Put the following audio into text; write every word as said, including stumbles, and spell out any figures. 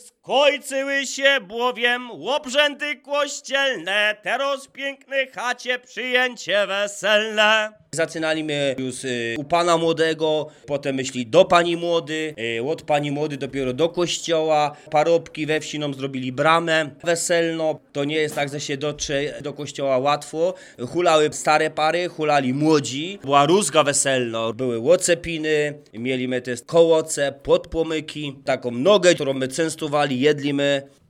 Skończyły się bowiem łobrzędy kościelne, teraz w pięknej chacie przyjęcie weselne. Zaczynaliśmy już y, u pana młodego, potem myśli do pani młody, y, od pani młody dopiero do kościoła. Parobki we wsi nam zrobili bramę weselną. To nie jest tak, że się dotrze do kościoła łatwo. Hulały stare pary, hulali młodzi. Była rózga weselna, były łocepiny, mieliśmy też kołoce, podpłomyki, taką nogę, którą my częstowali, jedliśmy.